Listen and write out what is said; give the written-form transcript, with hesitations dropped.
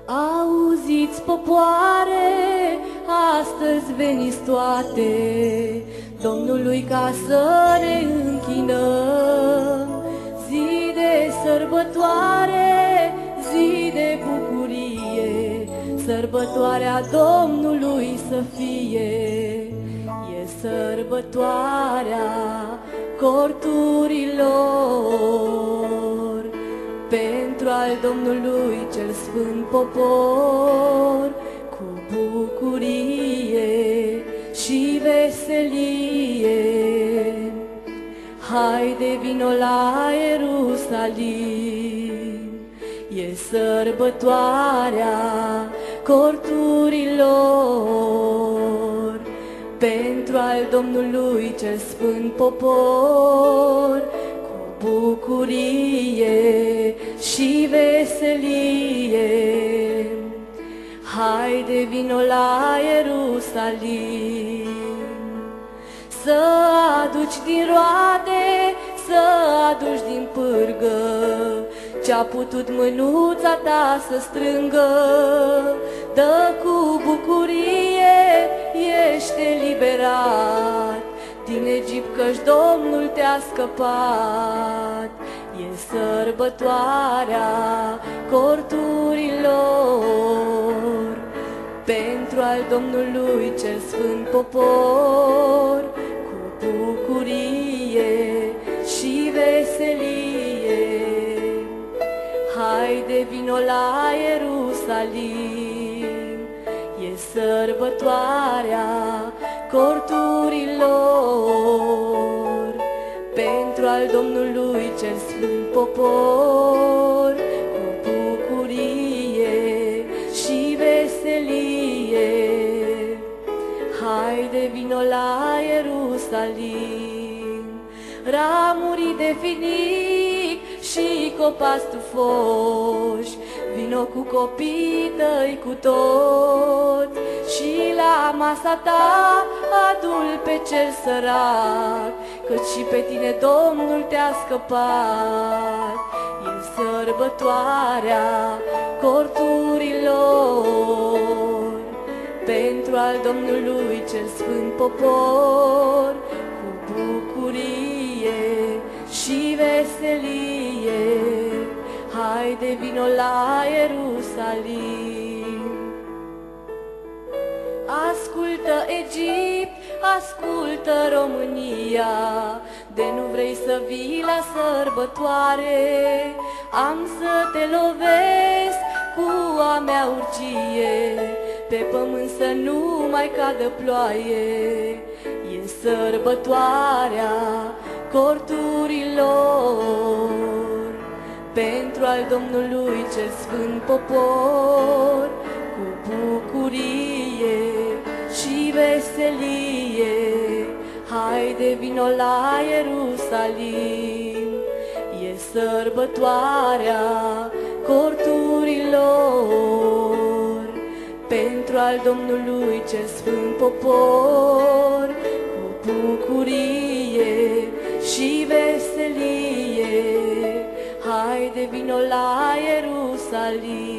Auziți, popoare, astăzi veniți toate Domnului ca să ne închinăm. Zi de sărbătoare, zi de bucurie, sărbătoarea Domnului să fie. E sărbătoarea corturilor pentru al Domnului cel sfânt popor, cu bucurie și veselie. Haide, vino la Ierusalim, e sărbătoarea corturilor pentru al Domnului cel sfânt popor, cu bucurie și veselie. Haide, vino la Ierusalim, să aduci din roade, să aduci din pârgă ce-a putut mânuța ta să strângă. Dă cu bucurie, ești eliberat din Egipt, căci Domnul te-a scăpat. E sărbătoarea corturilor pentru al Domnului cel sfânt popor, cu bucurie și veselie. Haide, vino la Ierusalim, e sărbătoarea corturilor pentru al Domnului cel sfânt popor, cu bucurie și veselie. Haide, vino la Ierusalim, ramuri de finic și copaci stufoși, vino cu copii tăi cu tot și la masa ta adu-l pe cel sărac, căci și pe tine Domnul te-a scăpat. E sărbătoarea corturilor pentru al Domnului cel sfânt popor, cu bucurie și veselie. Haide, vino la Ierusalim. Ascultă, Egipt, ascultă, România, de nu vrei să vii la sărbătoare, am să te lovesc cu a mea urgie, pe pământ să nu mai cadă ploaie. E sărbătoarea corturilor pentru al Domnului cel sfânt popor, cu bucurie și veselie. Haide, vino la Ierusalim, e sărbătoarea corturilor pentru al Domnului cel sfânt popor, cu bucurie și veselie. Haide, vino la Ierusalim.